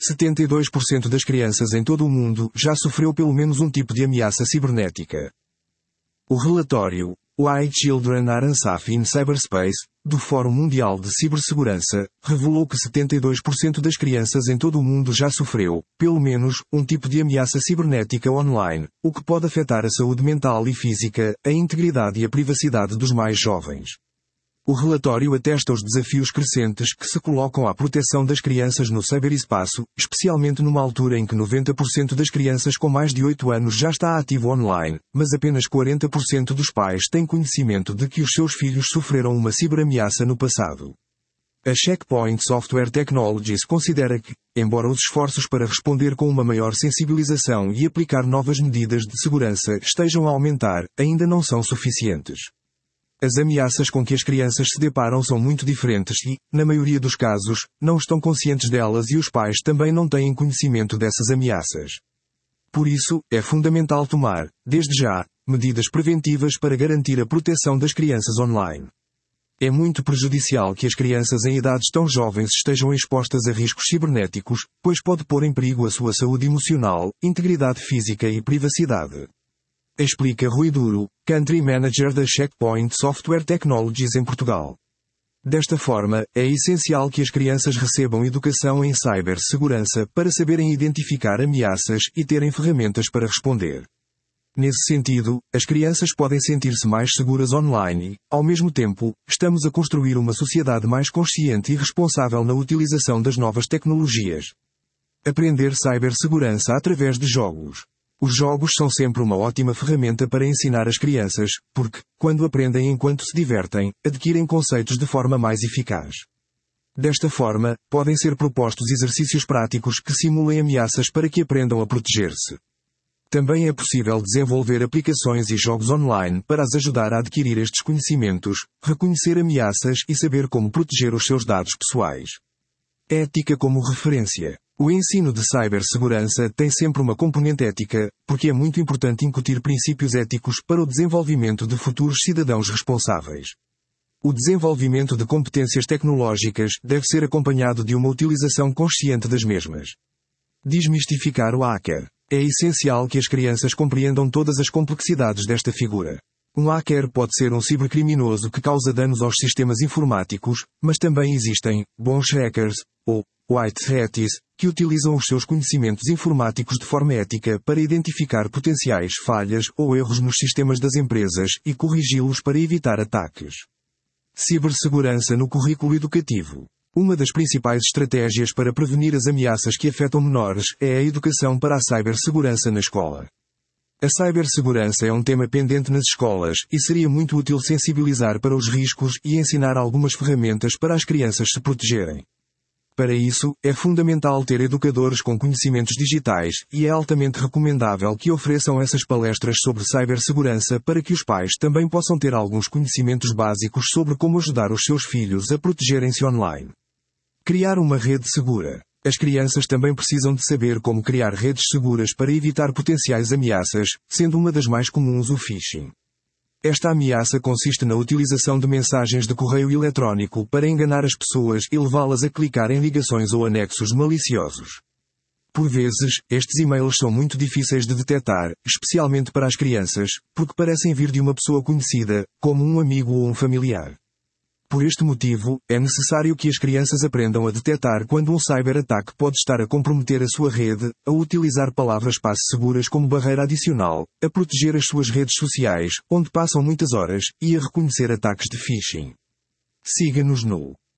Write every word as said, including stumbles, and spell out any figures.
setenta e dois por cento das crianças em todo o mundo já sofreu pelo menos um tipo de ameaça cibernética. O relatório Why Children Are Unsafe in Cyberspace, do Fórum Mundial de Cibersegurança, revelou que setenta e dois por cento das crianças em todo o mundo já sofreu, pelo menos, um tipo de ameaça cibernética online, o que pode afetar a saúde mental e física, a integridade e a privacidade dos mais jovens. O relatório atesta os desafios crescentes que se colocam à proteção das crianças no ciberespaço, especialmente numa altura em que noventa por cento das crianças com mais de oito anos já está ativo online, mas apenas quarenta por cento dos pais têm conhecimento de que os seus filhos sofreram uma ciberameaça no passado. A Checkpoint Software Technologies considera que, embora os esforços para responder com uma maior sensibilização e aplicar novas medidas de segurança estejam a aumentar, ainda não são suficientes. As ameaças com que as crianças se deparam são muito diferentes e, na maioria dos casos, não estão conscientes delas e os pais também não têm conhecimento dessas ameaças. Por isso, é fundamental tomar, desde já, medidas preventivas para garantir a proteção das crianças online. É muito prejudicial que as crianças em idades tão jovens estejam expostas a riscos cibernéticos, pois pode pôr em perigo a sua saúde emocional, integridade física e privacidade. Explica Rui Duro, Country Manager da Checkpoint Software Technologies em Portugal. Desta forma, é essencial que as crianças recebam educação em cibersegurança para saberem identificar ameaças e terem ferramentas para responder. Nesse sentido, as crianças podem sentir-se mais seguras online e, ao mesmo tempo, estamos a construir uma sociedade mais consciente e responsável na utilização das novas tecnologias. Aprender cibersegurança através de jogos. Os jogos são sempre uma ótima ferramenta para ensinar as crianças, porque, quando aprendem enquanto se divertem, adquirem conceitos de forma mais eficaz. Desta forma, podem ser propostos exercícios práticos que simulem ameaças para que aprendam a proteger-se. Também é possível desenvolver aplicações e jogos online para as ajudar a adquirir estes conhecimentos, reconhecer ameaças e saber como proteger os seus dados pessoais. Ética como referência. O ensino de cibersegurança tem sempre uma componente ética, porque é muito importante incutir princípios éticos para o desenvolvimento de futuros cidadãos responsáveis. O desenvolvimento de competências tecnológicas deve ser acompanhado de uma utilização consciente das mesmas. Desmistificar o hacker. É essencial que as crianças compreendam todas as complexidades desta figura. Um hacker pode ser um cibercriminoso que causa danos aos sistemas informáticos, mas também existem bons hackers, ou white hats, que utilizam os seus conhecimentos informáticos de forma ética para identificar potenciais falhas ou erros nos sistemas das empresas e corrigi-los para evitar ataques. Cibersegurança no currículo educativo. Uma das principais estratégias para prevenir as ameaças que afetam menores é a educação para a cibersegurança na escola. A cibersegurança é um tema pendente nas escolas e seria muito útil sensibilizar para os riscos e ensinar algumas ferramentas para as crianças se protegerem. Para isso, é fundamental ter educadores com conhecimentos digitais e é altamente recomendável que ofereçam essas palestras sobre cibersegurança para que os pais também possam ter alguns conhecimentos básicos sobre como ajudar os seus filhos a protegerem-se online. Criar uma rede segura. As crianças também precisam de saber como criar redes seguras para evitar potenciais ameaças, sendo uma das mais comuns o phishing. Esta ameaça consiste na utilização de mensagens de correio eletrónico para enganar as pessoas e levá-las a clicar em ligações ou anexos maliciosos. Por vezes, estes e-mails são muito difíceis de detectar, especialmente para as crianças, porque parecem vir de uma pessoa conhecida, como um amigo ou um familiar. Por este motivo, é necessário que as crianças aprendam a detectar quando um cyberataque pode estar a comprometer a sua rede, a utilizar palavras-passe seguras como barreira adicional, a proteger as suas redes sociais, onde passam muitas horas, e a reconhecer ataques de phishing. Siga-nos no